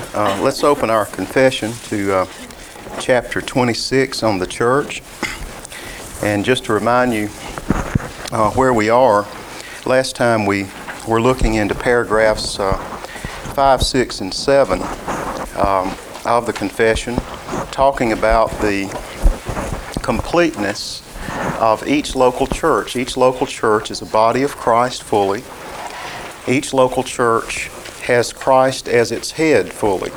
Let's open our confession to chapter 26 on the church. And just to remind you where we are, last time we were looking into paragraphs 5, 6, and 7 of the confession, talking about the completeness of each local church. Each local church is a body of Christ fully. Each local church has Christ as its head fully.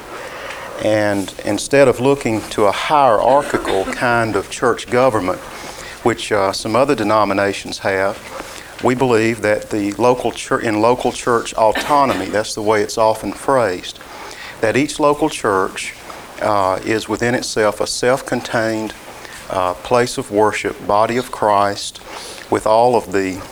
And instead of looking to a hierarchical kind of church government, which some other denominations have, we believe that the local church, in local church autonomy, that's the way it's often phrased, that each local church is within itself a self-contained place of worship, body of Christ, with all of the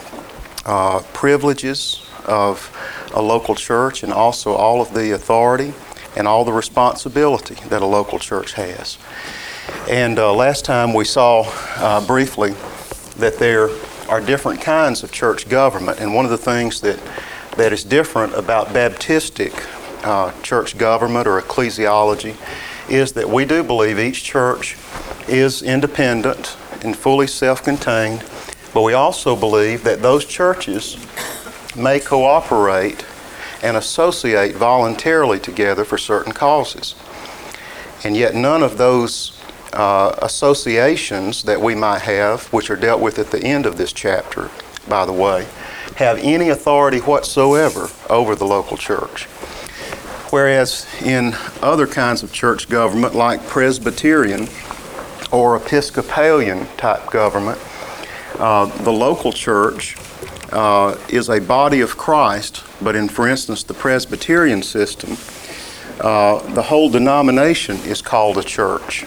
privileges of a local church and also all of the authority and all the responsibility that a local church has. And last time we saw briefly that there are different kinds of church government, and one of the things that is different about Baptistic church government or ecclesiology is that we do believe each church is independent and fully self-contained, but we also believe that those churches may cooperate and associate voluntarily together for certain causes. And yet none of those associations that we might have, which are dealt with at the end of this chapter, by the way, have any authority whatsoever over the local church. Whereas in other kinds of church government, like Presbyterian or Episcopalian type government, the local church is a body of Christ, but in, for instance, the Presbyterian system, the whole denomination is called a church.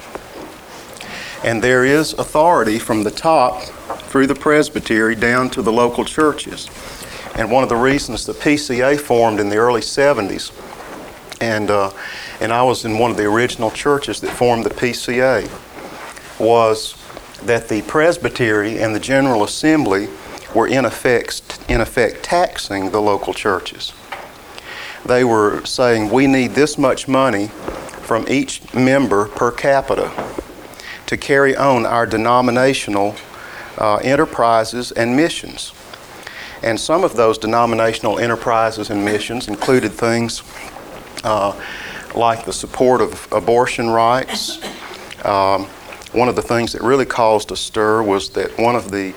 And there is authority from the top through the presbytery down to the local churches. And one of the reasons the PCA formed in the early 70s, and I was in one of the original churches that formed the PCA, was that the presbytery and the General Assembly were in effect taxing the local churches. They were saying, we need this much money from each member per capita to carry on our denominational enterprises and missions. And some of those denominational enterprises and missions included things like the support of abortion rights. One of the things that really caused a stir was that one of the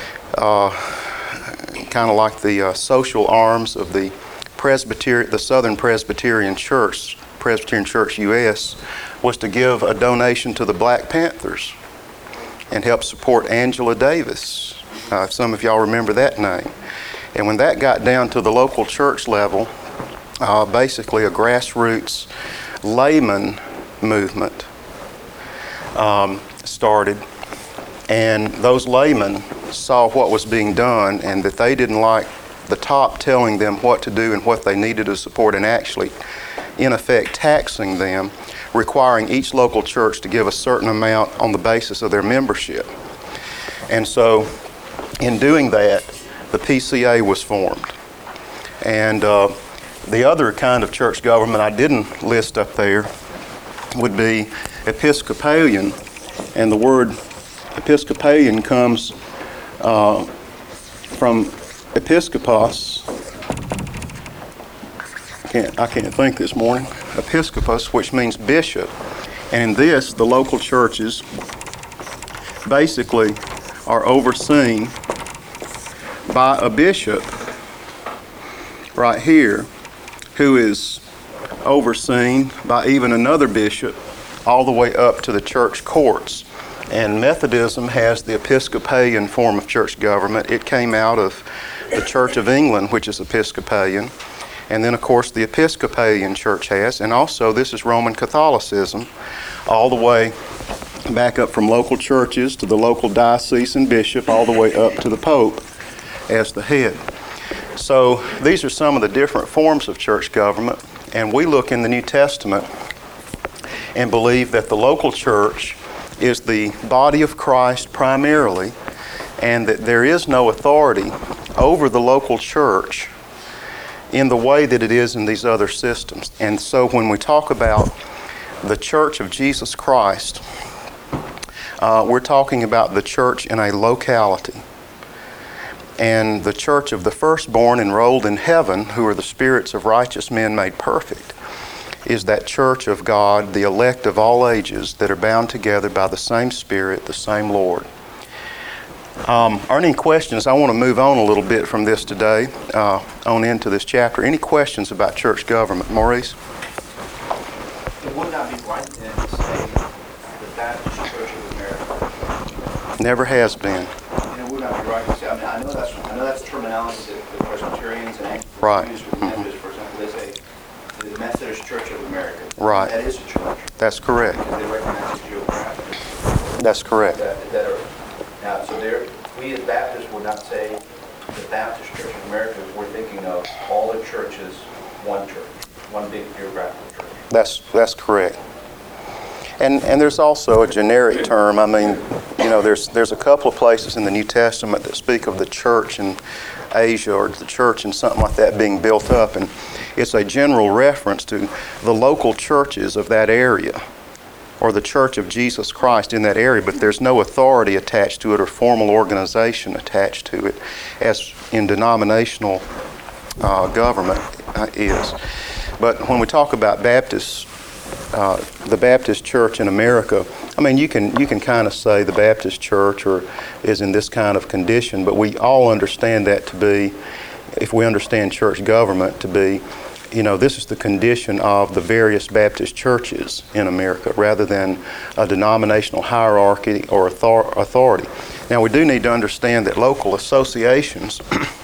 kind of like the social arms of the Southern Presbyterian Church U.S., was to give a donation to the Black Panthers and help support Angela Davis. If some of y'all remember that name. And when that got down to the local church level, basically a grassroots layman movement started. And those laymen saw what was being done and that they didn't like the top telling them what to do and what they needed to support, and actually, in effect, taxing them, requiring each local church to give a certain amount on the basis of their membership. And so, in doing that, the PCA was formed. And the other kind of church government I didn't list up there would be Episcopalian, and the word Episcopalian comes from episkopos. I can't think this morning. Episkopos, which means bishop. And in this, the local churches basically are overseen by a bishop right here, who is overseen by even another bishop all the way up to the church courts. And Methodism has the Episcopalian form of church government. It came out of the Church of England, which is Episcopalian. And then, of course, the Episcopalian Church has. And also, this is Roman Catholicism, all the way back up from local churches to the local diocesan bishop, all the way up to the Pope as the head. So these are some of the different forms of church government. And we look in the New Testament and believe that the local church is the body of Christ primarily, and that there is no authority over the local church in the way that it is in these other systems. And so when we talk about the Church of Jesus Christ, we're talking about the church in a locality. And the church of the firstborn enrolled in heaven, who are the spirits of righteous men made perfect, is that church of God, the elect of all ages, that are bound together by the same Spirit, the same Lord. Are any questions? I want to move on a little bit from this today, on into this chapter. Any questions about church government? Maurice? It would not be right then to say the Baptist Church of America. Never has been. And it would not be right to say, I know that's terminology that the Presbyterians and Anglicans Right. use with the Methodists, for example. They say the Methodist Church of America. Right. That is a church. That's correct. Because they recognize the geographic. That's correct. Now, so we as Baptists would not say the Baptist Church of America. We're thinking of all the churches, one church, one big geographical church. That's correct. And there's also a generic term. I mean, there's a couple of places in the New Testament that speak of the church in Asia or the church in something like that being built up, and it's a general reference to the local churches of that area or the Church of Jesus Christ in that area, but there's no authority attached to it or formal organization attached to it as in denominational government is. But when we talk about Baptists, the Baptist Church in America, I mean, you can kind of say the Baptist Church is in this kind of condition, but we all understand that to be, if we understand church government to be, this is the condition of the various Baptist churches in America rather than a denominational hierarchy or authority. Now, we do need to understand that local associations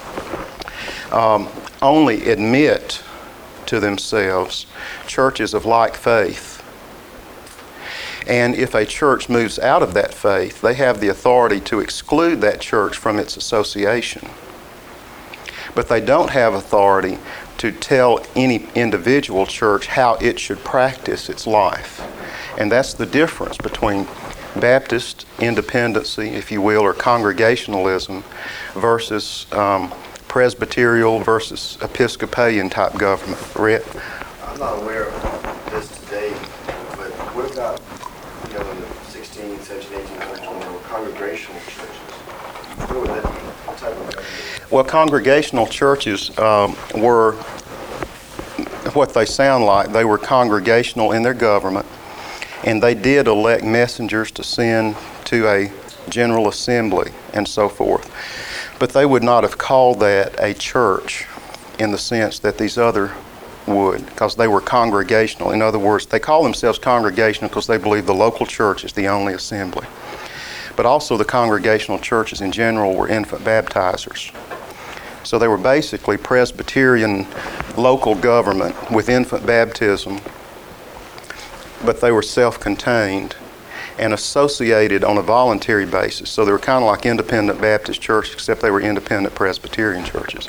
only admit to themselves churches of like faith. And if a church moves out of that faith, they have the authority to exclude that church from its association. But they don't have authority to tell any individual church how it should practice its life. And that's the difference between Baptist independency, if you will, or congregationalism versus Presbyterial versus Episcopalian type government. Rhett? I'm not aware of this today, but what about, in the 16th, 17th, 18th, 19th, when there were congregational churches? What would that be? What type of government? Well, congregational churches were what they sound like. They were congregational in their government, and they did elect messengers to send to a general assembly and so forth. But they would not have called that a church in the sense that these other would, because they were congregational. In other words, they call themselves congregational because they believe the local church is the only assembly. But also the congregational churches in general were infant baptizers. So they were basically Presbyterian local government with infant baptism, but they were self-contained and associated on a voluntary basis. So they were kind of like independent Baptist churches, except they were independent Presbyterian churches.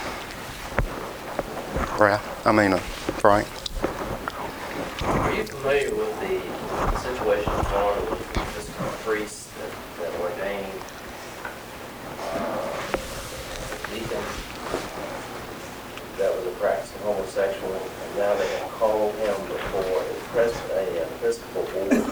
Frank? Are you familiar with the situation in Florida with this priest that ordained deacons that was a practicing homosexual, and now they have called him before a Episcopal board?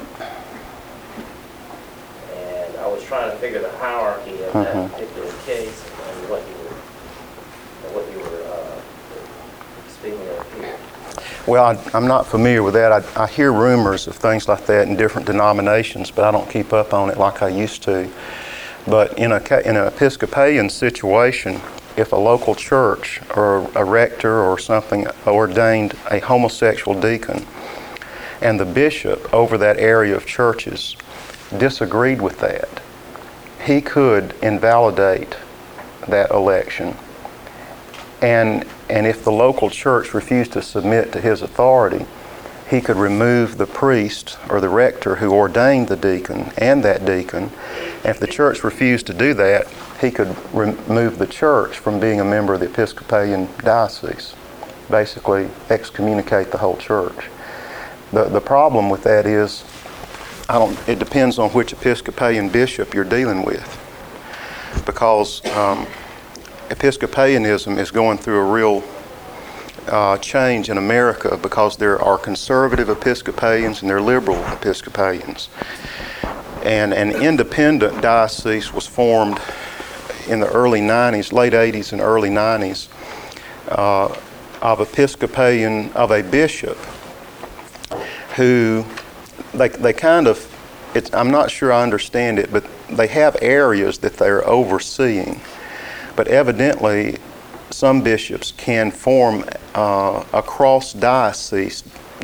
And I was trying to figure the hierarchy of that particular case and what you were speaking of here. Well, I'm not familiar with that. I hear rumors of things like that in different denominations, but I don't keep up on it like I used to. But in an Episcopalian situation, if a local church or a rector or something ordained a homosexual deacon, and the bishop over that area of churches disagreed with that, he could invalidate that election. And if the local church refused to submit to his authority, he could remove the priest or the rector who ordained the deacon and that deacon. And if the church refused to do that, he could remove the church from being a member of the Episcopalian diocese, basically excommunicate the whole church. The problem with that is, it depends on which Episcopalian bishop you're dealing with, because Episcopalianism is going through a real change in America because there are conservative Episcopalians and there are liberal Episcopalians. And an independent diocese was formed in the early 90s, late 80s and early 90s, of a bishop who, they kind of, I'm not sure I understand it, but they have areas that they're overseeing. But evidently, some bishops can form a cross-diocese.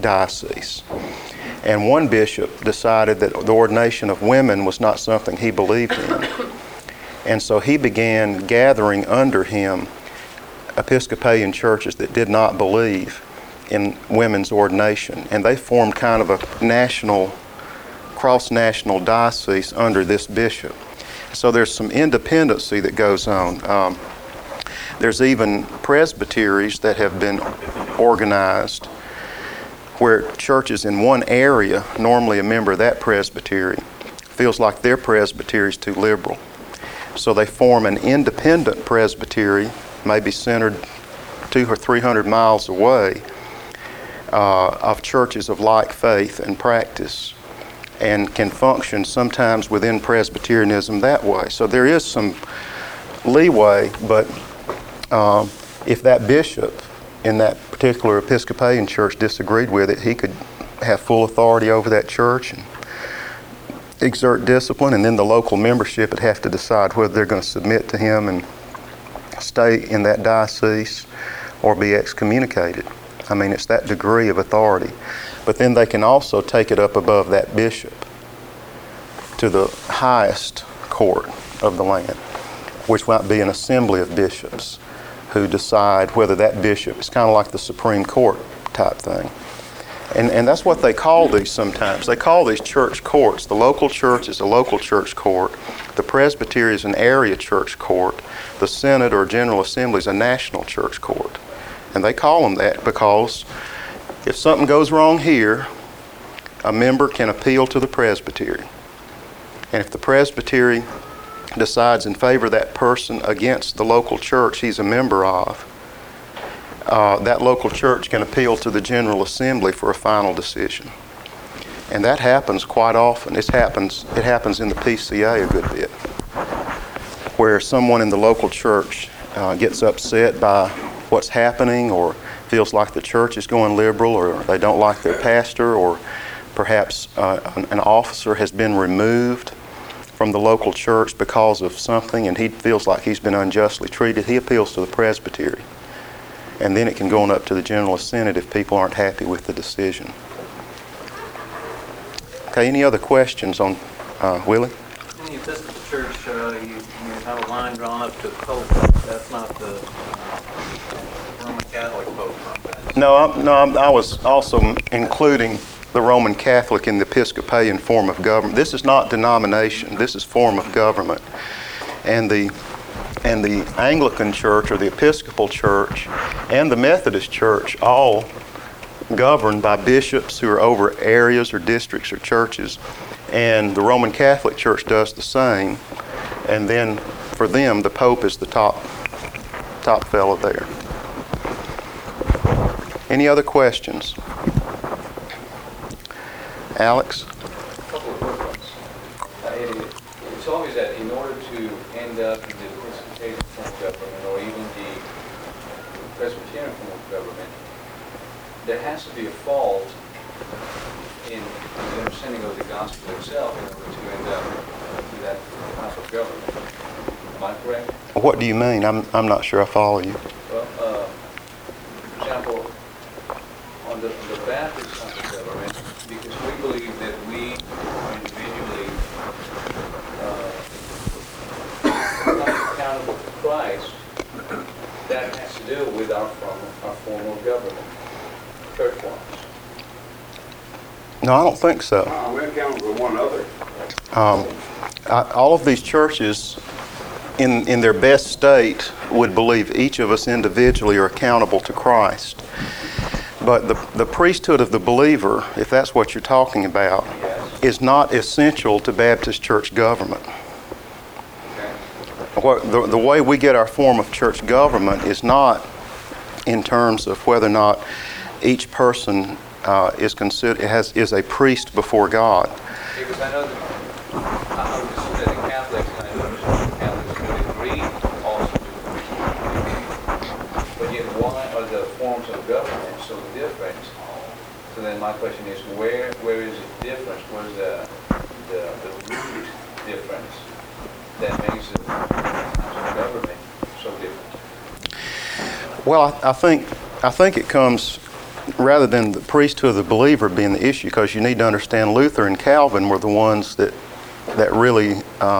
And one bishop decided that the ordination of women was not something he believed in. And so he began gathering under him Episcopalian churches that did not believe in women's ordination. And they formed kind of a national, cross-national diocese under this bishop. So there's some independency that goes on. There's even presbyteries that have been organized where churches in one area, normally a member of that presbytery, feels like their presbytery is too liberal. So they form an independent presbytery, maybe centered 200 or 300 miles away, of churches of like faith and practice, and can function sometimes within Presbyterianism that way. So there is some leeway, but if that bishop in that particular Episcopalian church disagreed with it, he could have full authority over that church and exert discipline, and then the local membership would have to decide whether they're going to submit to him and stay in that diocese or be excommunicated. I mean, it's that degree of authority. But then they can also take it up above that bishop to the highest court of the land, which might be an assembly of bishops who decide whether that bishop is kind of like the Supreme Court type thing. And that's what they call these sometimes. They call these church courts. The local church is a local church court. The presbytery is an area church court. The synod or general assembly is a national church court. And they call them that because if something goes wrong here, a member can appeal to the presbytery. And if the presbytery decides in favor of that person against the local church he's a member of, that local church can appeal to the General Assembly for a final decision. And that happens quite often. It happens in the PCA a good bit, where someone in the local church gets upset by what's happening, or feels like the church is going liberal, or they don't like their pastor, or perhaps an officer has been removed from the local church because of something and he feels like he's been unjustly treated. He appeals to the presbytery. And then it can go on up to the General Synod if people aren't happy with the decision. Okay, any other questions on Willie? In the Episcopal Church, you have a line drawn up to Pope. That's not the Roman Catholic Pope. No, I was also including the Roman Catholic in the Episcopalian form of government. This is not denomination. This is form of government. And the Anglican Church or the Episcopal Church and the Methodist Church all governed by bishops who are over areas or districts or churches. And the Roman Catholic Church does the same. And then for them, the Pope is the top fellow there. Any other questions? Alex? A couple of quick ones. It's always that in order to end up in the Episcopalian form of government or even the Presbyterian form of government, there has to be a fault in the understanding of the gospel itself in order to end up with that type of government. Am I correct? What do you mean? I'm not sure I follow you. Well, for example, on the Baptist type of government, because we believe that we are individually not accountable to Christ, that has to do with our form of government, church-wise. No, I don't think so. We're accountable to one another. All of these churches, in their best state, would believe each of us individually are accountable to Christ. But the priesthood of the believer, if that's what you're talking about, is not essential to Baptist church government. The way we get our form of church government is not in terms of whether or not each person is a priest before God. Because I know that, I would assume that the Catholics, and I understand the Catholics would agree also to priesthood. But yet why are the forms of government so different? So then my question is, where is the difference? Where's the root difference that makes the government so different? Well, I think it comes, rather than the priesthood of the believer being the issue, because you need to understand Luther and Calvin were the ones that really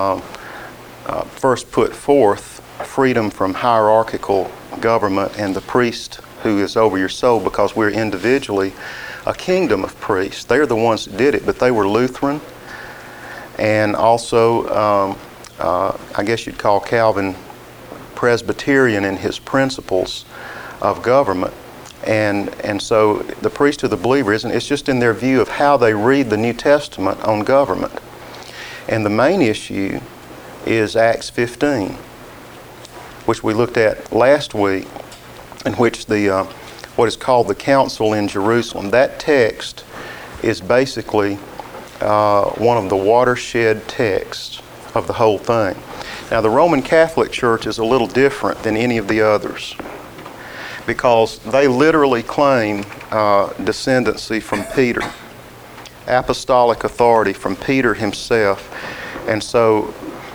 first put forth freedom from hierarchical government and the priest who is over your soul, because we're individually a kingdom of priests. They're the ones that did it, but they were Lutheran, and also I guess you'd call Calvin Presbyterian in his principles of government. And so the priesthood of the believer it's just in their view of how they read the New Testament on government. And the main issue is Acts 15, which we looked at last week, in which the what is called the Council in Jerusalem. That text is basically one of the watershed texts of the whole thing. Now, the Roman Catholic Church is a little different than any of the others, because they literally claim descendancy from Peter, apostolic authority from Peter himself. And so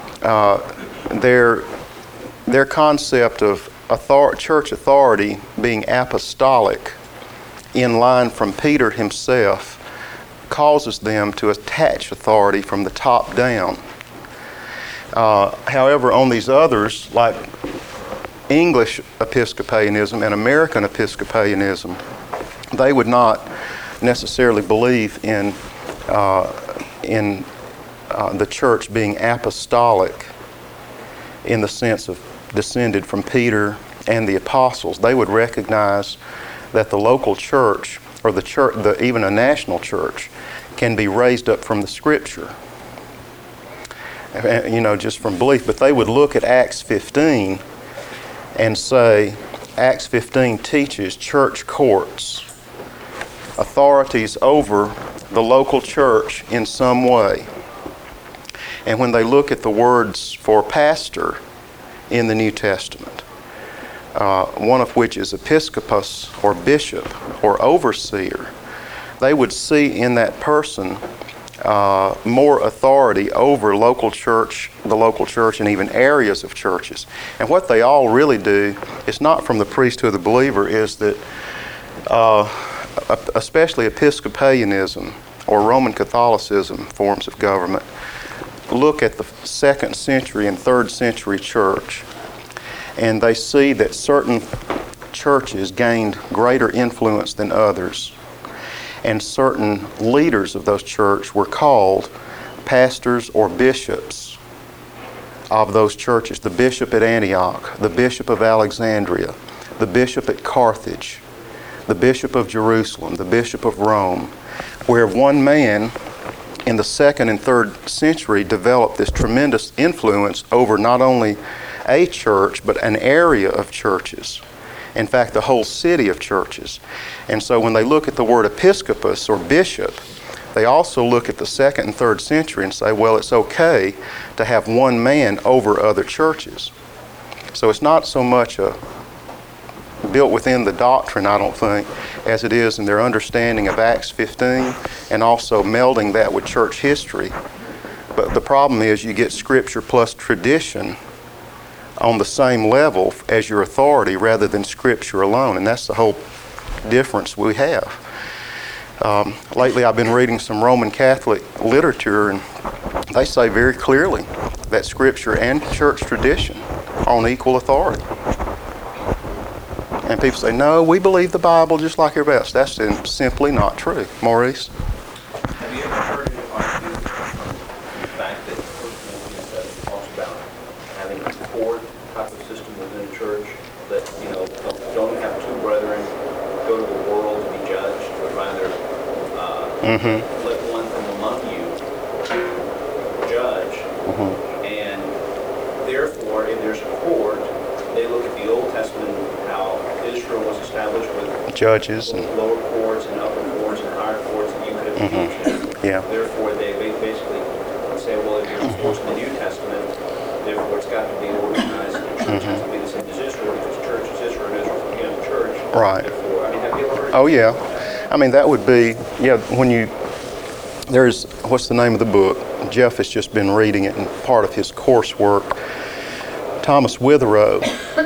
their concept of church authority being apostolic in line from Peter himself causes them to attach authority from the top down. However, on these others, like English Episcopalianism and American Episcopalianism, they would not necessarily believe in the church being apostolic in the sense of descended from Peter and the apostles. They would recognize that the local church, or the church, even a national church, can be raised up from the Scripture, just from belief. But they would look at Acts 15 and say, Acts 15 teaches church courts, authorities over the local church in some way. And when they look at the words for pastor in the New Testament, one of which is episkopos, or bishop, or overseer, they would see in that person more authority over the local church, and even areas of churches. And what they all really do is not from the priesthood of the believer, is that especially Episcopalianism or Roman Catholicism forms of government look at the 2nd century and 3rd century church, and they see that certain churches gained greater influence than others, and certain leaders of those churches were called pastors or bishops of those churches. The bishop at Antioch, the bishop of Alexandria, the bishop at Carthage, the bishop of Jerusalem, the bishop of Rome, where one man in the 2nd and 3rd century developed this tremendous influence over not only a church, but an area of churches. In fact, the whole city of churches. And so when they look at the word episcopos, or bishop, they also look at the 2nd and 3rd century and say, well, it's okay to have one man over other churches. So it's not so much built within the doctrine, I don't think, as it is in their understanding of Acts 15 and also melding that with church history. But the problem is you get Scripture plus tradition on the same level as your authority rather than Scripture alone, and that's the whole difference we have. Lately I've been reading some Roman Catholic literature, and they say very clearly that Scripture and church tradition are on equal authority. And people say, no, we believe the Bible just like everybody else. That's simply not true. Maurice? Have you ever heard it argued from the fact that 1 Corinthians talks about having a court type of system within a church, that, don't have two brethren go to the world to be judged, but rather let one from among you judge, and therefore, if there's a court, they look at the Old Testament, how Israel was established with Judges and lower courts and upper courts and higher courts that you could have changed. yeah. Therefore, they basically say, well, if you're enforcing the New Testament, therefore it's got to be organized. The church has to be the same as Israel because church is Israel and Israel is the church. Right. Therefore, I mean, have you ever heard? Oh yeah. I mean, that would be, yeah, when you, there's, what's the name of the book? Jeff has just been reading it in part of his coursework. Thomas Witherow,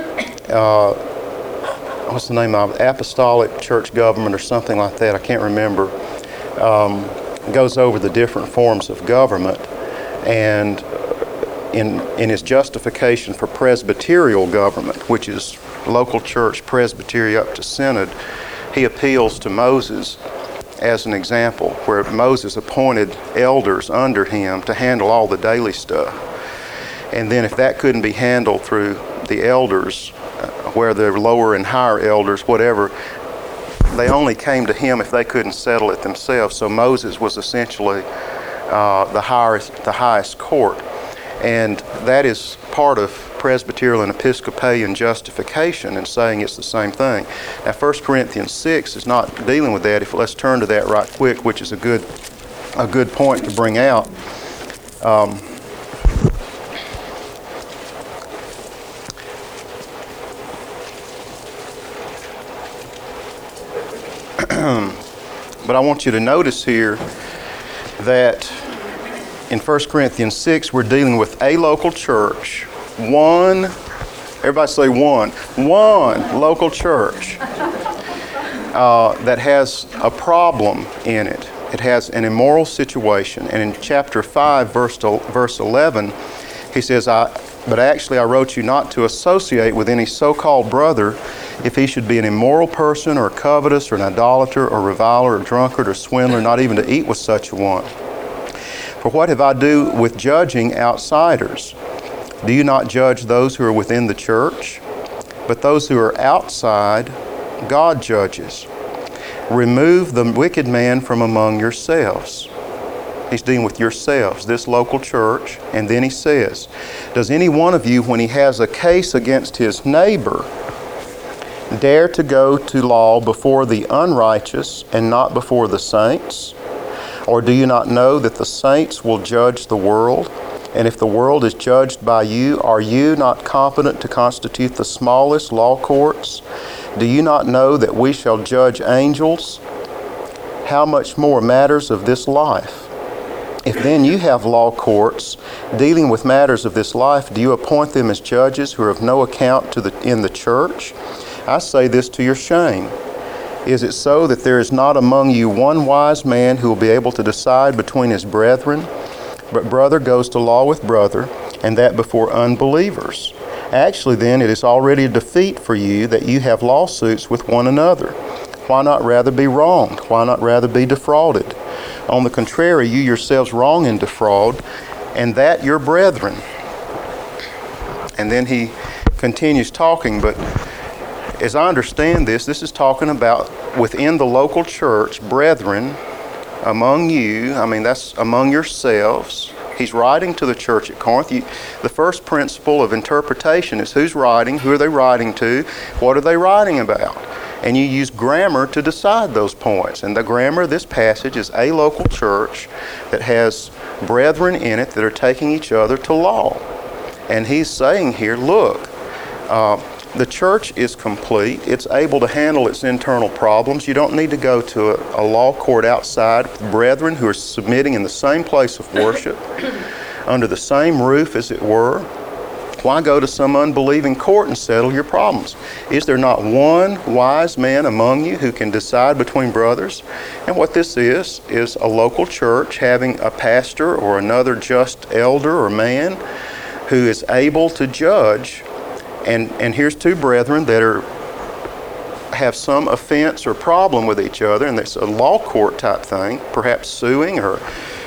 what's the name of it? Apostolic Church Government or something like that, I can't remember, goes over the different forms of government, and in his justification for presbyterial government, which is local church, presbytery up to synod, he appeals to Moses as an example, where Moses appointed elders under him to handle all the daily stuff. And then if that couldn't be handled through the elders, where the lower and higher elders, whatever, they only came to him if they couldn't settle it themselves. So Moses was essentially the highest court. And that is part of Presbyterial and Episcopalian justification and saying it's the same thing. Now 1 Corinthians 6 is not dealing with that. Let's turn to that right quick, which is a good point to bring out. But I want you to notice here that in 1 Corinthians 6, we're dealing with a local church. One, everybody say one local church that has a problem in it. It has an immoral situation. And in chapter 5, verse 11, he says, But actually I wrote you not to associate with any so-called brother if he should be an immoral person or covetous or an idolater or reviler or drunkard or swindler, not even to eat with such a one. For what have I do with judging outsiders? Do you not judge those who are within the church? But those who are outside, God judges. Remove the wicked man from among yourselves. He's dealing with yourselves, this local church. And then he says, does any one of you, when he has a case against his neighbor, dare to go to law before the unrighteous and not before the saints? Or do you not know that the saints will judge the world? And if the world is judged by you, are you not competent to constitute the smallest law courts? Do you not know that we shall judge angels? How much more matters of this life? If then you have law courts dealing with matters of this life, do you appoint them as judges who are of no account in the church? I say this to your shame. Is it so that there is not among you one wise man who will be able to decide between his brethren? But brother goes to law with brother, and that before unbelievers. Actually then, it is already a defeat for you that you have lawsuits with one another. Why not rather be wronged? Why not rather be defrauded? On the contrary, you yourselves wrong and defraud, and that your brethren. And then he continues talking, but as I understand this is talking about within the local church, brethren among you. I mean, that's among yourselves. He's writing to the church at Corinth. The first principle of interpretation is who's writing, who are they writing to, what are they writing about? And you use grammar to decide those points. And the grammar of this passage is a local church that has brethren in it that are taking each other to law. And he's saying here, look, the church is complete. It's able to handle its internal problems. You don't need to go to a law court outside with brethren who are submitting in the same place of worship, under the same roof, as it were. Why go to some unbelieving court and settle your problems? Is there not one wise man among you who can decide between brothers? And what this is a local church having a pastor or another just elder or man who is able to judge. And here's two brethren that have some offense or problem with each other, and it's a law court type thing, perhaps suing or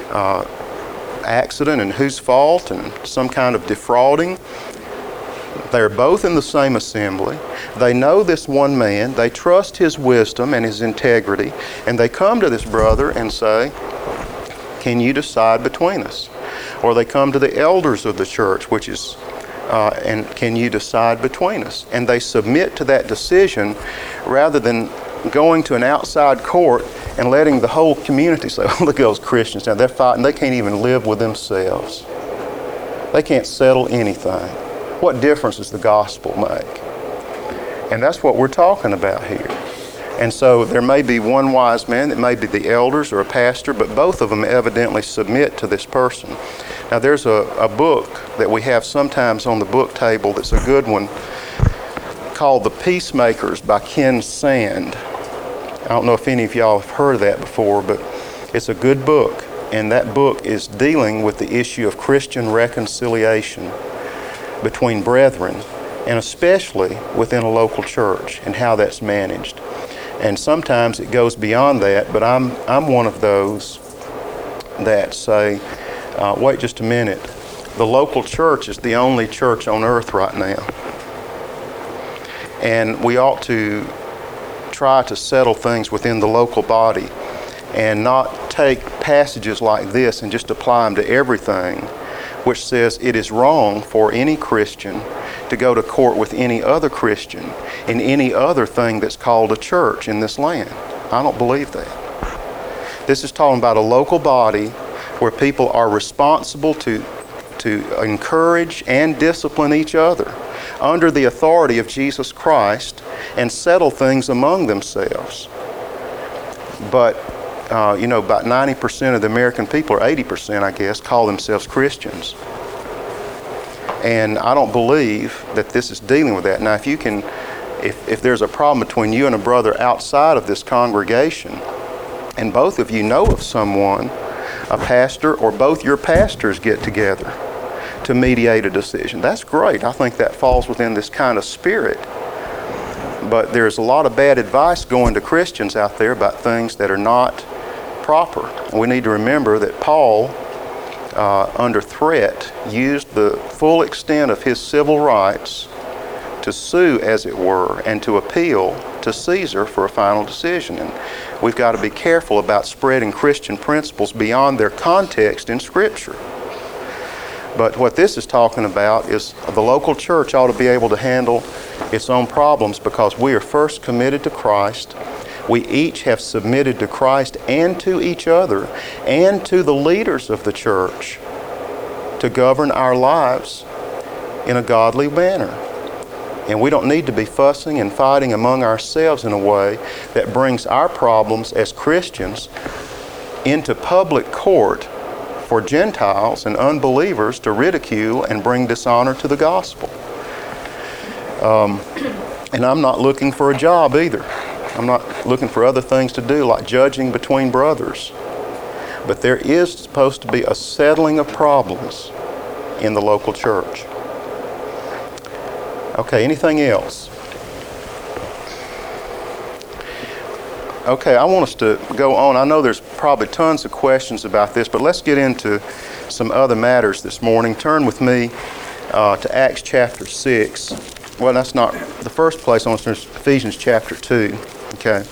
accident and whose fault and some kind of defrauding. They're both in the same assembly. They know this one man. They trust his wisdom and his integrity, and they come to this brother and say, can you decide between us? Or they come to the elders of the church, which is and can you decide between us? And they submit to that decision rather than going to an outside court and letting the whole community say, oh, look at those Christians now, they're fighting, they can't even live with themselves. They can't settle anything. What difference does the gospel make? And that's what we're talking about here. And so there may be one wise man, it may be the elders or a pastor, but both of them evidently submit to this person. Now there's a book that we have sometimes on the book table that's a good one called The Peacemakers by Ken Sand. I don't know if any of y'all have heard of that before, but it's a good book. And that book is dealing with the issue of Christian reconciliation between brethren, and especially within a local church and how that's managed. And sometimes it goes beyond that, but I'm one of those that say, wait just a minute, the local church is the only church on earth right now. And we ought to try to settle things within the local body and not take passages like this and just apply them to everything, which says it is wrong for any Christian to go to court with any other Christian in any other thing that's called a church in this land. I don't believe that. This is talking about a local body where people are responsible to encourage and discipline each other under the authority of Jesus Christ and settle things among themselves. But about 90% of the American people, or 80%, I guess, call themselves Christians. And I don't believe that this is dealing with that. Now, if there's a problem between you and a brother outside of this congregation, and both of you know of someone, a pastor, or both your pastors get together to mediate a decision, that's great. I think that falls within this kind of spirit. But there's a lot of bad advice going to Christians out there about things that are not proper. We need to remember that Paul, under threat, used the full extent of his civil rights to sue, as it were, and to appeal to Caesar for a final decision. And we've got to be careful about spreading Christian principles beyond their context in Scripture. But what this is talking about is the local church ought to be able to handle its own problems because we are first committed to Christ. We each have submitted to Christ and to each other and to the leaders of the church to govern our lives in a godly manner. And we don't need to be fussing and fighting among ourselves in a way that brings our problems as Christians into public court for Gentiles and unbelievers to ridicule and bring dishonor to the gospel. And I'm not looking for a job either. I'm not looking for other things to do like judging between brothers. But there is supposed to be a settling of problems in the local church. Okay, anything else? Okay, I want us to go on. I know there's probably tons of questions about this, but let's get into some other matters this morning. Turn with me to Acts chapter 6. Well, that's not the first place. I want to turn to Ephesians chapter 2. Okay.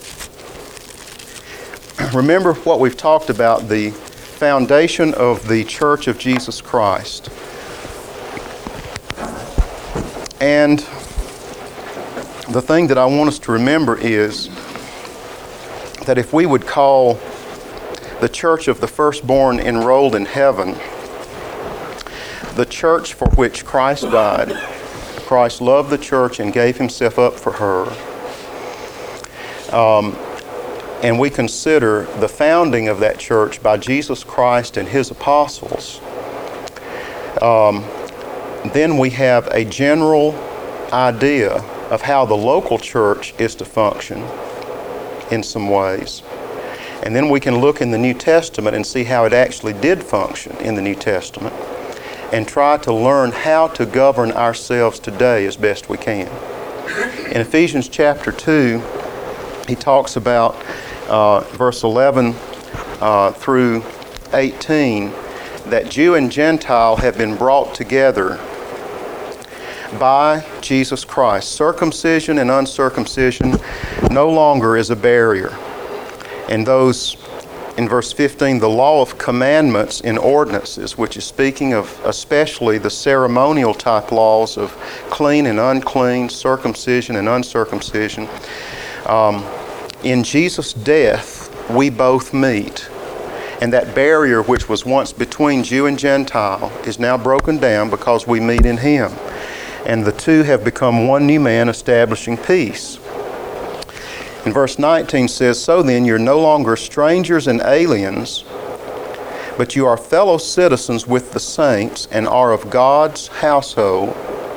Remember what we've talked about, the foundation of the Church of Jesus Christ. And the thing that I want us to remember is that if we would call the church of the firstborn enrolled in heaven the church for which Christ died, Christ loved the church and gave himself up for her, and we consider the founding of that church by Jesus Christ and his apostles, then we have a general idea of how the local church is to function in some ways. And then we can look in the New Testament and see how it actually did function in the New Testament and try to learn how to govern ourselves today as best we can. In Ephesians chapter 2, he talks about verse 11 through 18 that Jew and Gentile have been brought together by Jesus Christ. Circumcision and uncircumcision no longer is a barrier. And those in verse 15, the law of commandments in ordinances, which is speaking of especially the ceremonial type laws of clean and unclean, circumcision and uncircumcision. In Jesus' death, we both meet. And that barrier which was once between Jew and Gentile is now broken down because we meet in Him. And the two have become one new man, establishing peace. And verse 19 says, so then you're no longer strangers and aliens, but you are fellow citizens with the saints and are of God's household.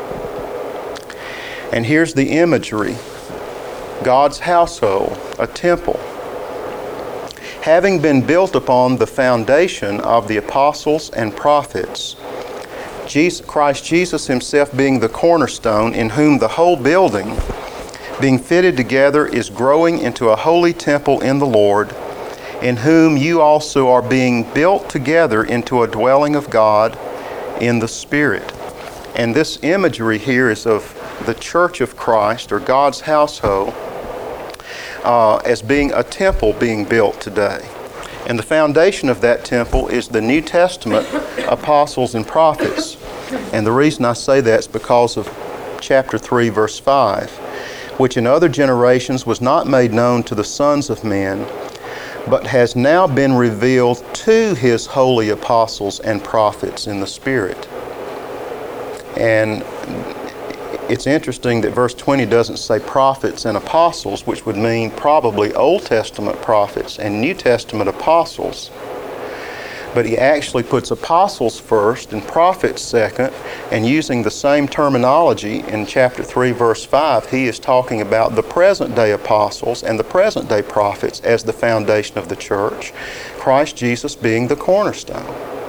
And here's the imagery. God's household, a temple, having been built upon the foundation of the apostles and prophets, Christ Jesus Himself being the cornerstone, in whom the whole building, being fitted together, is growing into a holy temple in the Lord, in whom you also are being built together into a dwelling of God in the Spirit. And this imagery here is of the church of Christ, or God's household, as being a temple being built today. And the foundation of that temple is the New Testament apostles and prophets. And the reason I say that is because of chapter 3, verse 5. Which in other generations was not made known to the sons of men, but has now been revealed to His holy apostles and prophets in the Spirit. And it's interesting that verse 20 doesn't say prophets and apostles, which would mean probably Old Testament prophets and New Testament apostles. But he actually puts apostles first and prophets second, and using the same terminology in chapter 3, verse 5, he is talking about the present-day apostles and the present-day prophets as the foundation of the church, Christ Jesus being the cornerstone.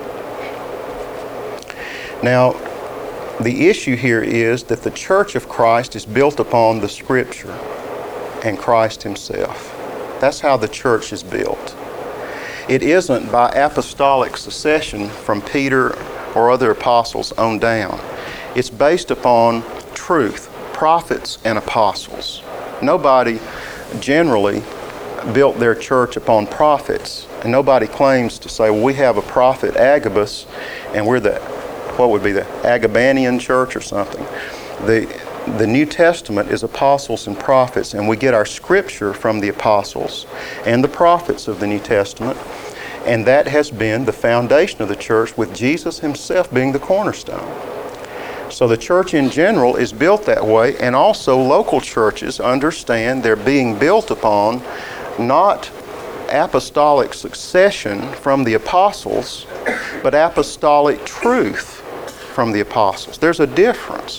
Now, the issue here is that the church of Christ is built upon the Scripture and Christ Himself. That's how the church is built. It isn't by apostolic succession from Peter or other apostles on down. It's based upon truth, prophets and apostles. Nobody generally built their church upon prophets, and nobody claims to say, well, we have a prophet, Agabus, and we're the Agabanian church or something. The New Testament is apostles and prophets, and we get our scripture from the apostles and the prophets of the New Testament, and that has been the foundation of the church, with Jesus Himself being the cornerstone. So the church in general is built that way, and also local churches understand they're being built upon not apostolic succession from the apostles, but apostolic truth from the apostles. There's a difference.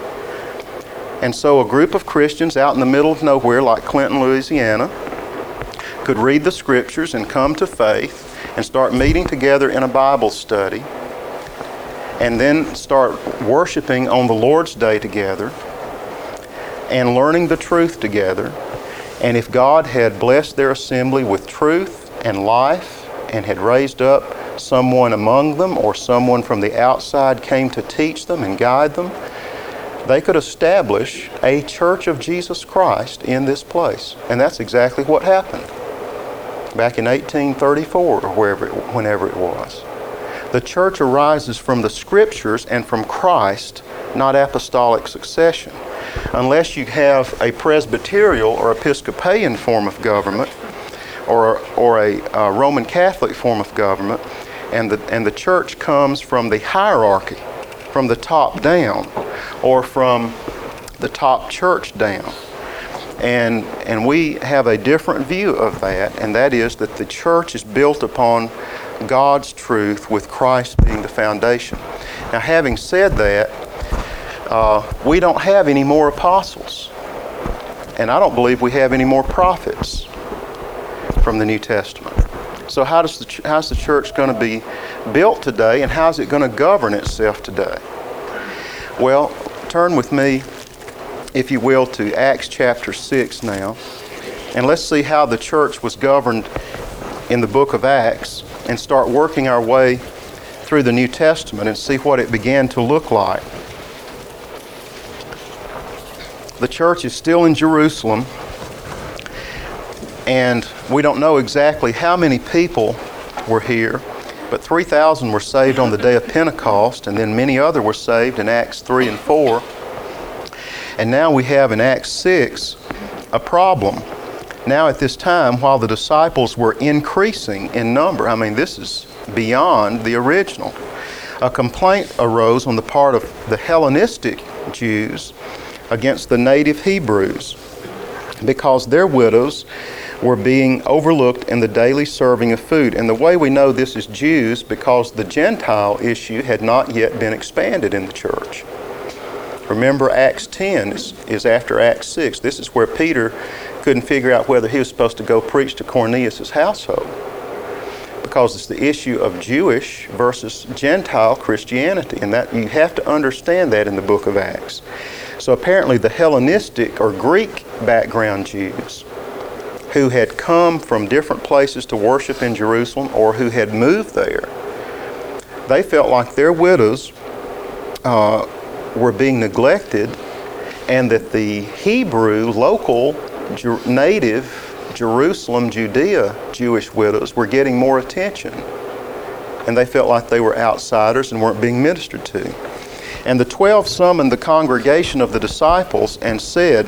And so a group of Christians out in the middle of nowhere, like Clinton, Louisiana, could read the Scriptures and come to faith and start meeting together in a Bible study, and then start worshiping on the Lord's Day together and learning the truth together. And if God had blessed their assembly with truth and life and had raised up someone among them, or someone from the outside came to teach them and guide them, they could establish a church of Jesus Christ in this place. And that's exactly what happened back in 1834 or whenever it was. The church arises from the Scriptures and from Christ, not apostolic succession. Unless you have a Presbyterial or Episcopalian form of government, or a Roman Catholic form of government, and the church comes from the hierarchy, from the top down, or from the top church down. And we have a different view of that, and that is that the church is built upon God's truth, with Christ being the foundation. Now, having said that, we don't have any more apostles, and I don't believe we have any more prophets from the New Testament. So how's the church going to be built today, and how's it going to govern itself today? Well, turn with me, if you will, to Acts chapter 6 now, and let's see how the church was governed in the book of Acts, and start working our way through the New Testament and see what it began to look like. The church is still in Jerusalem, and We don't know exactly how many people were here, but 3,000 were saved on the day of Pentecost, and then many other were saved in Acts 3 and 4. And now we have in Acts 6 a problem. Now at this time, while the disciples were increasing in number, I mean, this is beyond the original, a complaint arose on the part of the Hellenistic Jews against the native Hebrews because their widows were being overlooked in the daily serving of food. And the way we know this is Jews, because the Gentile issue had not yet been expanded in the church. Remember, Acts 10 is after Acts 6. This is where Peter couldn't figure out whether he was supposed to go preach to Cornelius' household, because it's the issue of Jewish versus Gentile Christianity, and that you have to understand that in the book of Acts. So apparently the Hellenistic or Greek background Jews who had come from different places to worship in Jerusalem or who had moved there, they felt like their widows were being neglected, and that the Hebrew, local, native Jerusalem, Judea Jewish widows were getting more attention. And they felt like they were outsiders and weren't being ministered to. And the 12 summoned the congregation of the disciples and said,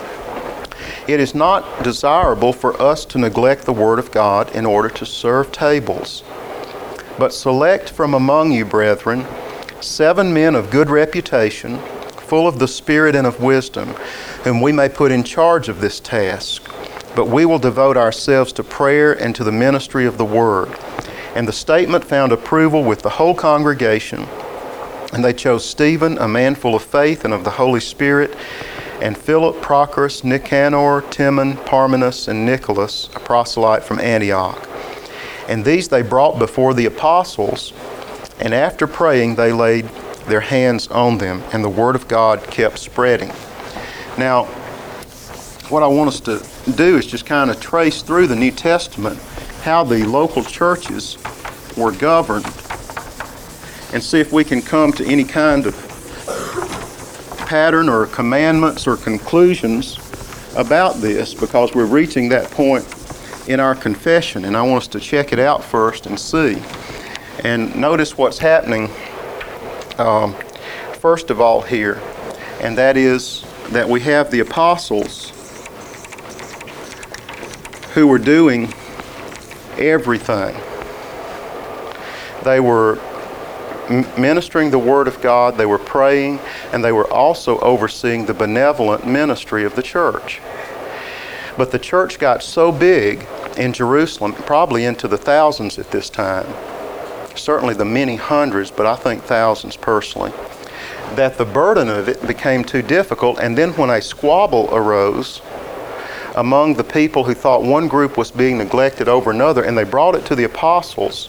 "It is not desirable for us to neglect the word of God in order to serve tables. But select from among you, brethren, 7 men of good reputation, full of the Spirit and of wisdom, whom we may put in charge of this task. But we will devote ourselves to prayer and to the ministry of the word." And the statement found approval with the whole congregation. And they chose Stephen, a man full of faith and of the Holy Spirit, and Philip, Prochorus, Nicanor, Timon, Parmenas, and Nicholas, a proselyte from Antioch. And these they brought before the apostles, and after praying they laid their hands on them, and the word of God kept spreading. Now, what I want us to do is just kind of trace through the New Testament how the local churches were governed, and see if we can come to any kind of pattern or commandments or conclusions about this, because we're reaching that point in our confession, and I want us to check it out first and see. And notice what's happening first of all here, and that is that we have the apostles who were doing everything. They were ministering the Word of God, they were praying, and they were also overseeing the benevolent ministry of the church. But the church got so big in Jerusalem, probably into the thousands at this time, certainly the many hundreds, but I think thousands personally, that the burden of it became too difficult. And then when a squabble arose among the people who thought one group was being neglected over another, and they brought it to the apostles,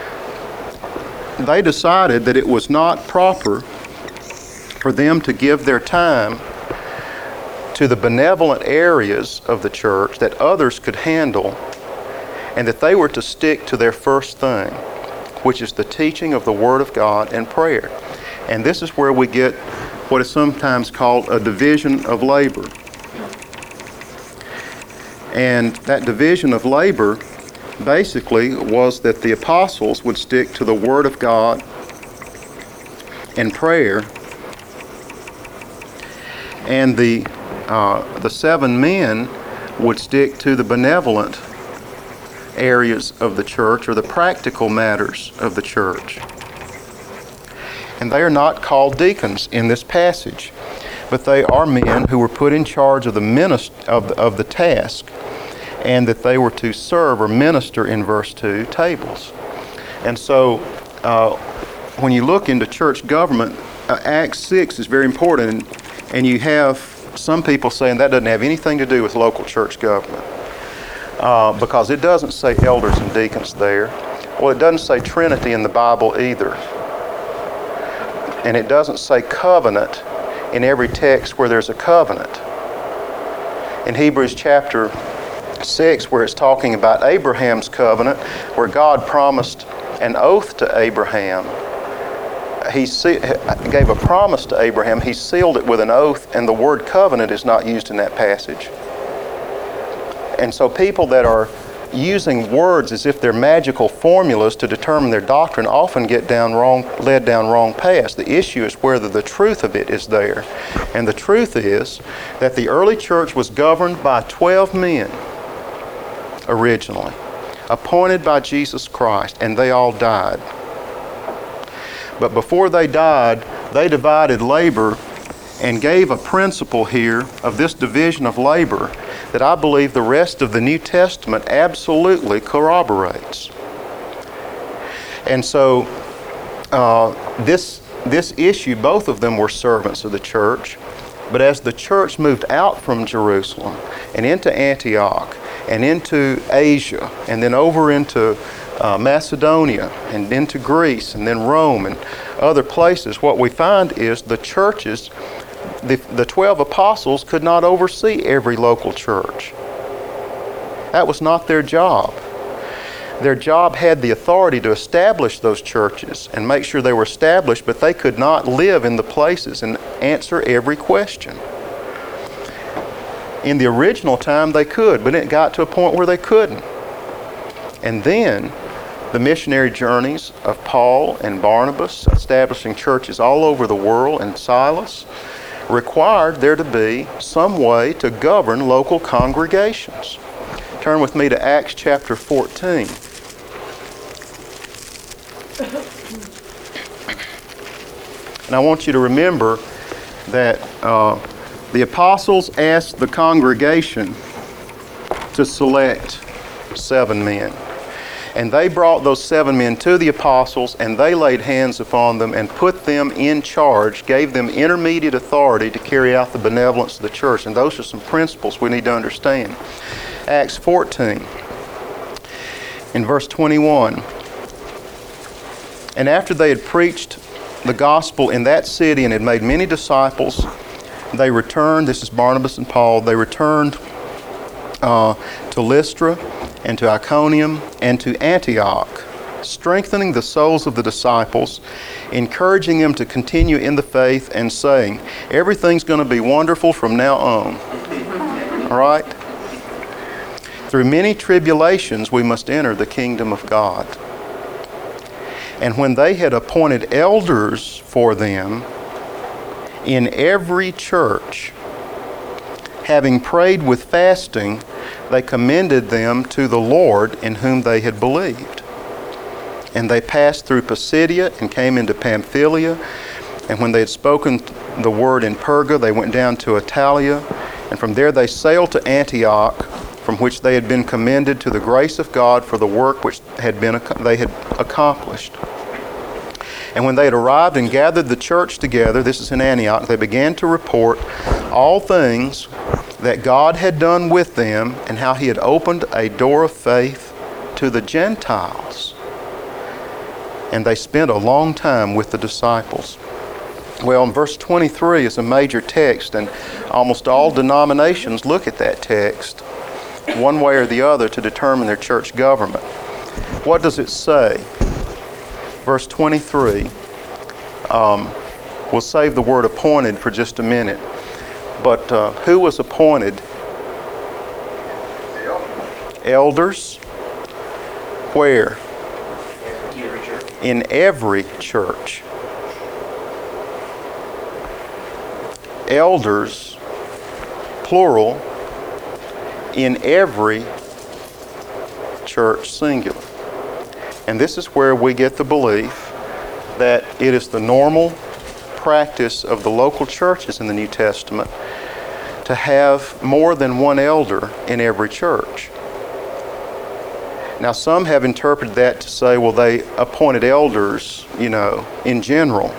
they decided that it was not proper for them to give their time to the benevolent areas of the church that others could handle, and that they were to stick to their first thing, which is the teaching of the Word of God and prayer. And this is where we get what is sometimes called a division of labor. And that division of labor basically was that the apostles would stick to the Word of God and prayer, and the 7 men would stick to the benevolent areas of the church, or the practical matters of the church. And they are not called deacons in this passage, but they are men who were put in charge of the task, and that they were to serve or minister, in verse 2, tables. And so when you look into church government, Acts 6 is very important, and you have some people saying that doesn't have anything to do with local church government, because it doesn't say elders and deacons there. Well, it doesn't say Trinity in the Bible either. And it doesn't say covenant in every text where there's a covenant. In Hebrews chapter 6, where it's talking about Abraham's covenant, where God promised an oath to Abraham. He gave a promise to Abraham. He sealed it with an oath, and the word covenant is not used in that passage. And so people that are using words as if they're magical formulas to determine their doctrine often led down wrong paths. The issue is whether the truth of it is there. And the truth is that the early church was governed by 12 men originally, appointed by Jesus Christ, and they all died. But before they died, they divided labor and gave a principle here of this division of labor that I believe the rest of the New Testament absolutely corroborates. And so this issue, both of them were servants of the church, but as the church moved out from Jerusalem and into Antioch and into Asia and then over into Macedonia and into Greece and then Rome and other places, what we find is the churches, the 12 apostles could not oversee every local church. That was not their job. Their job had the authority to establish those churches and make sure they were established, but they could not live in the places and answer every question. In the original time they could, but it got to a point where they couldn't. And then the missionary journeys of Paul and Barnabas, establishing churches all over the world, and Silas, required there to be some way to govern local congregations. Turn with me to Acts chapter 14. And I want you to remember that the apostles asked the congregation to select 7 men. And they brought those 7 men to the apostles, and they laid hands upon them and put them in charge, gave them intermediate authority to carry out the benevolence of the church. And those are some principles we need to understand. Acts 14, in verse 21. And after they had preached the gospel in that city and had made many disciples, they returned, this is Barnabas and Paul, they returned to Lystra and to Iconium and to Antioch, strengthening the souls of the disciples, encouraging them to continue in the faith, and saying, everything's going to be wonderful from now on. All right? Through many tribulations we must enter the kingdom of God. And when they had appointed elders for them in every church, having prayed with fasting, they commended them to the Lord in whom they had believed. And they passed through Pisidia and came into Pamphylia. And when they had spoken the word in Perga, they went down to Attalia. And from there they sailed to Antioch, from which they had been commended to the grace of God for the work which they had accomplished. And when they had arrived and gathered the church together, this is in Antioch, they began to report all things that God had done with them and how He had opened a door of faith to the Gentiles. And they spent a long time with the disciples. Well, in verse 23 is a major text, and almost all denominations look at that text one way or the other to determine their church government. What does it say? Verse 23. We'll save the word appointed for just a minute. But who was appointed? Elders. Where? In every church. Elders, plural, in every church, singular. And this is where we get the belief that it is the normal practice of the local churches in the New Testament to have more than one elder in every church. Now, some have interpreted that to say, well, they appointed elders, in general,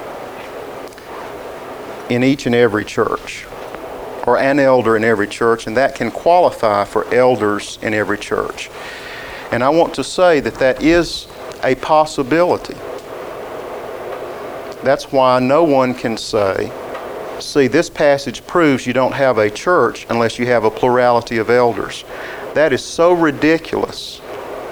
in each and every church, or an elder in every church, and that can qualify for elders in every church. And I want to say that that is a possibility. That's why no one can say, see, this passage proves you don't have a church unless you have a plurality of elders. That is so ridiculous.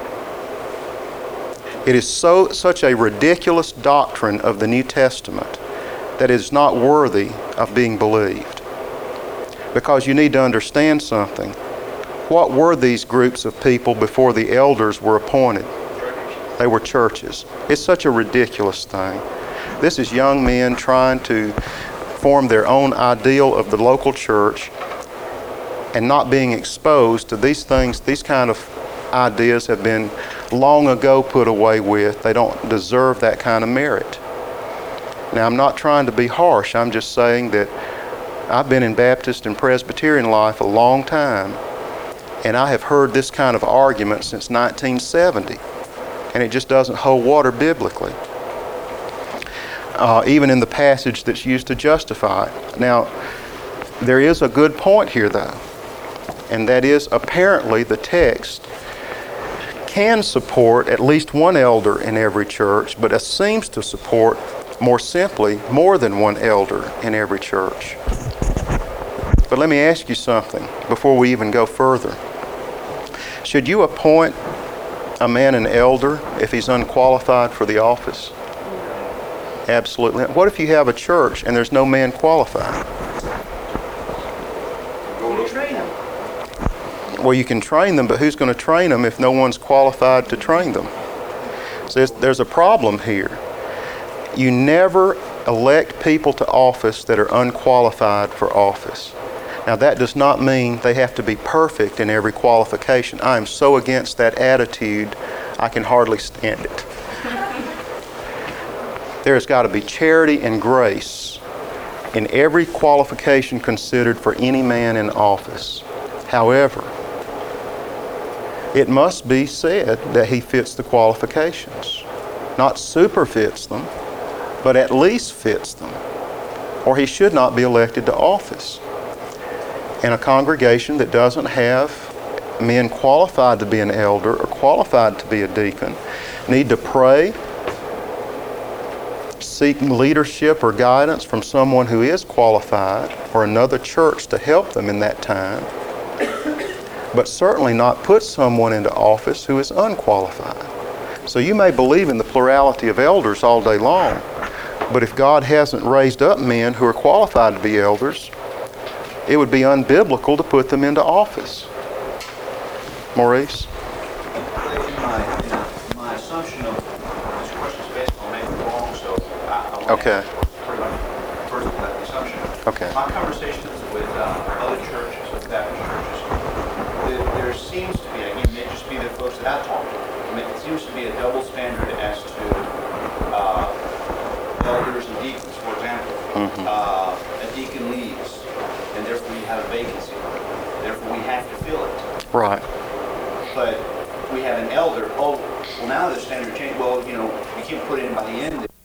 It is such a ridiculous doctrine of the New Testament that is not worthy of being believed. Because you need to understand something. What were these groups of people before the elders were appointed? They were churches. It's such a ridiculous thing. This is young men trying to form their own ideal of the local church and not being exposed to these things. These kind of ideas have been long ago put away with. They don't deserve that kind of merit. Now, I'm not trying to be harsh. I'm just saying that I've been in Baptist and Presbyterian life a long time, and I have heard this kind of argument since 1970, and it just doesn't hold water biblically, even in the passage that's used to justify it. Now, there is a good point here, though, and that is apparently the text can support at least one elder in every church, but it seems to support more simply more than one elder in every church. But let me ask you something before we even go further. Should you appoint a man an elder if he's unqualified for the office? Absolutely. What if you have a church and there's no man qualified? You train them. Well, you can train them, but who's going to train them if no one's qualified to train them? So there's a problem here. You never elect people to office that are unqualified for office. Now, that does not mean they have to be perfect in every qualification. I am so against that attitude, I can hardly stand it. There's got to be charity and grace in every qualification considered for any man in office. However, it must be said that he fits the qualifications. Not super fits them, but at least fits them, or he should not be elected to office. In a congregation that doesn't have men qualified to be an elder or qualified to be a deacon need to pray, seek leadership or guidance from someone who is qualified or another church to help them in that time, but certainly not put someone into office who is unqualified. So you may believe in the plurality of elders all day long, but if God hasn't raised up men who are qualified to be elders, it would be unbiblical to put them into office. Maurice? My assumption of this question is based on maybe wrong, so I want Okay. to pretty much first with that assumption. Okay. My conversations with other churches, with Baptist churches, there seems to be, again, it may just be the folks that I talk to, it seems to be a double standard as to elders and deacons. For example, a deacon leaves, and therefore we have a vacancy. Therefore we have to fill it. Right. But we have an elder, well now the standard changed, well, you can't put in by the end of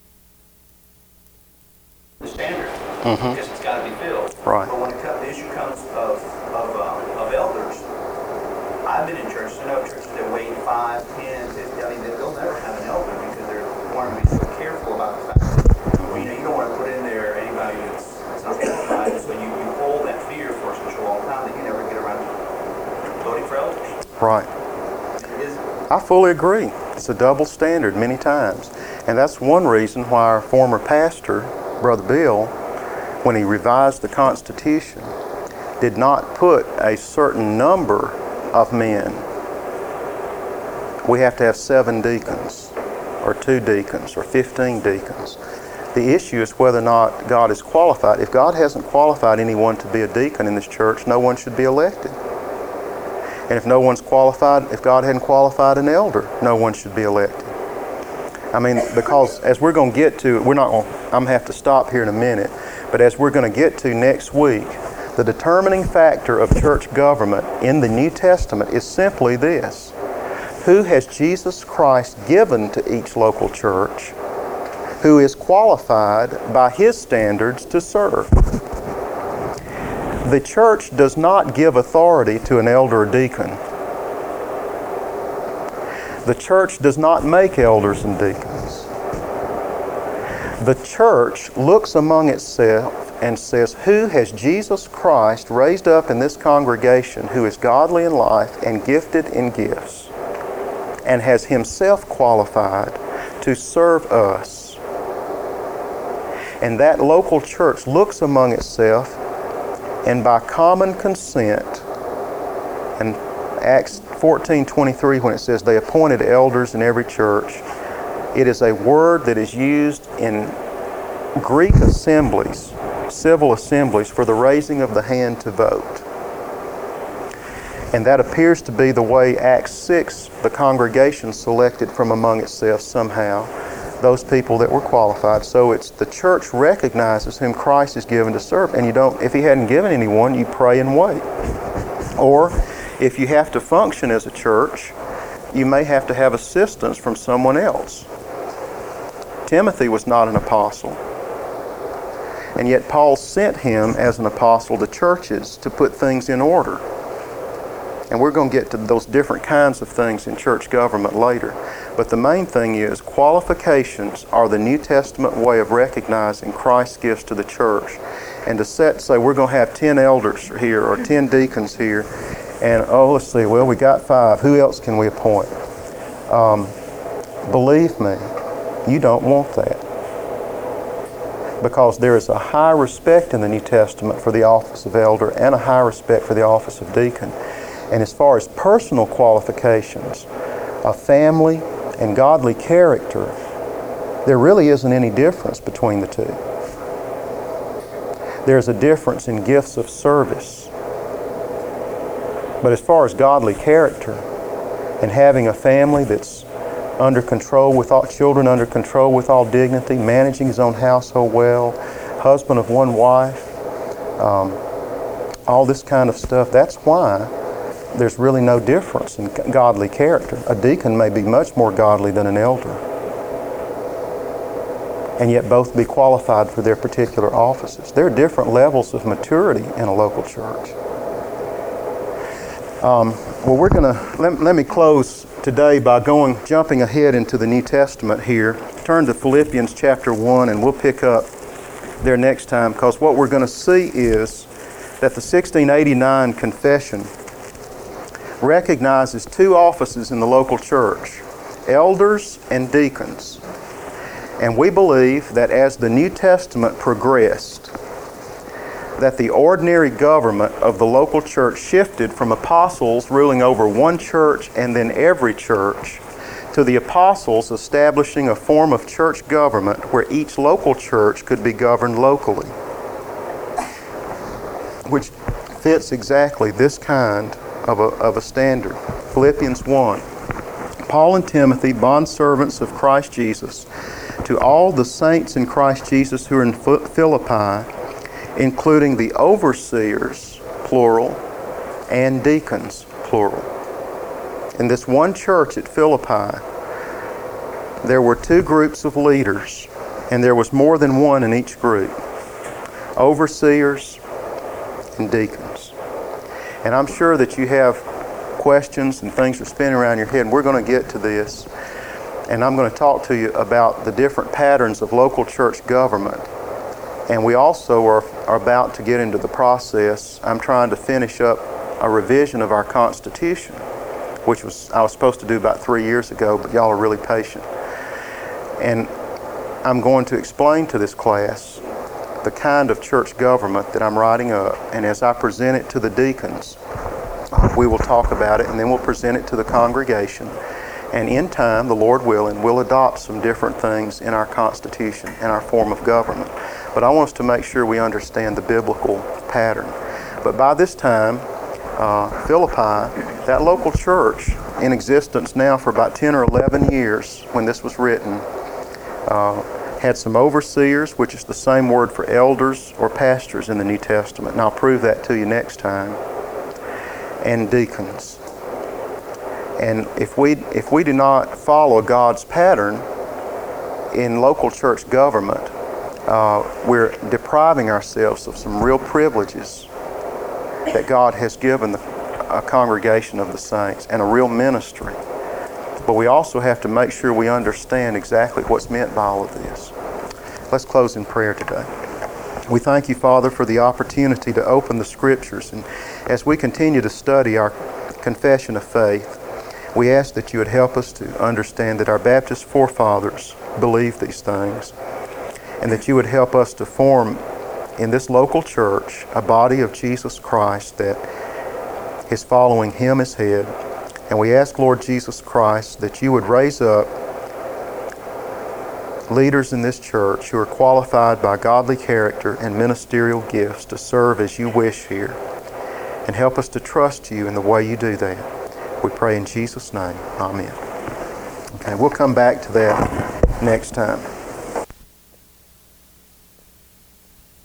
the standard, because it's got to be filled. Right. But when the issue comes of elders, I've been in churches, I know churches that wait 5, 10, 50, I mean, they'll never have an elder because they're wanting to be so careful about the fact that, you don't want to put in there anybody that's not qualified, so you hold that fear for such a long time that you never get around to voting for elders. Right. I fully agree. It's a double standard many times. And that's one reason why our former pastor, Brother Bill, when he revised the Constitution, did not put a certain number of men. We have to have 7 deacons, or 2 deacons, or 15 deacons. The issue is whether or not God is qualified. If God hasn't qualified anyone to be a deacon in this church, no one should be elected. And if no one's qualified, if God hadn't qualified an elder, no one should be elected. I mean, because as we're going to get to, I'm going to have to stop here in a minute, but as we're going to get to next week, the determining factor of church government in the New Testament is simply this: who has Jesus Christ given to each local church who is qualified by His standards to serve? The church does not give authority to an elder or deacon. The church does not make elders and deacons. The church looks among itself and says, who has Jesus Christ raised up in this congregation who is godly in life and gifted in gifts and has himself qualified to serve us? And that local church looks among itself and by common consent And Acts 14:23, when it says they appointed elders in every church, it is a word that is used in Greek assemblies, civil assemblies, for the raising of the hand to vote. And that appears to be the way Acts 6, the congregation selected from among itself somehow those people that were qualified. So it's the church recognizes whom Christ is given to serve. And you don't, if he hadn't given anyone, you pray and wait. Or if you have to function as a church, you may have to have assistance from someone else. Timothy was not an apostle. And yet Paul sent him as an apostle to churches to put things in order. And we're going to get to those different kinds of things in church government later. But the main thing is qualifications are the New Testament way of recognizing Christ's gifts to the church. And to say we're going to have 10 elders here or 10 deacons here, and let's see, well, we got 5. Who else can we appoint? Believe me, you don't want that. Because there is a high respect in the New Testament for the office of elder and a high respect for the office of deacon. And as far as personal qualifications, a family and godly character, there really isn't any difference between the two. There's a difference in gifts of service. But as far as godly character and having a family that's under control, with all children under control with all dignity, managing his own household well, husband of one wife, all this kind of stuff, that's why there's really no difference in godly character. A deacon may be much more godly than an elder, and yet both be qualified for their particular offices. There are different levels of maturity in a local church. Well, we're going to, let me close today by jumping ahead into the New Testament here. Turn to Philippians chapter 1, and we'll pick up there next time, because what we're going to see is that the 1689 Confession recognizes 2 offices in the local church, elders and deacons. And we believe that as the New Testament progressed, that the ordinary government of the local church shifted from apostles ruling over one church and then every church to the apostles establishing a form of church government where each local church could be governed locally, which fits exactly this kind of a standard. Philippians 1. Paul and Timothy, bondservants of Christ Jesus, to all the saints in Christ Jesus who are in Philippi, including the overseers, plural, and deacons, plural. In this one church at Philippi, there were 2 groups of leaders, and there was more than one in each group, overseers and deacons. And I'm sure that you have questions and things are spinning around your head, and we're going to get to this. And I'm going to talk to you about the different patterns of local church government. And we also are about to get into the process. I'm trying to finish up a revision of our Constitution, which I was supposed to do about 3 years ago, but y'all are really patient. And I'm going to explain to this class the kind of church government that I'm writing up. And as I present it to the deacons, we will talk about it, and then we'll present it to the congregation. And in time, the Lord willing, we'll adopt some different things in our Constitution and our form of government. But I want us to make sure we understand the biblical pattern. But by this time, Philippi, that local church in existence now for about 10 or 11 years when this was written, had some overseers, which is the same word for elders or pastors in the New Testament, and I'll prove that to you next time, and deacons. And if we do not follow God's pattern in local church government, we're depriving ourselves of some real privileges that God has given a congregation of the saints and a real ministry. But we also have to make sure we understand exactly what's meant by all of this. Let's close in prayer today. We thank you, Father, for the opportunity to open the Scriptures. And as we continue to study our confession of faith, we ask that you would help us to understand that our Baptist forefathers believed these things, and that you would help us to form in this local church a body of Jesus Christ that is following Him as head. And we ask, Lord Jesus Christ, that you would raise up leaders in this church who are qualified by godly character and ministerial gifts to serve as you wish here. And help us to trust you in the way you do that. We pray in Jesus' name. Amen. Okay, we'll come back to that next time.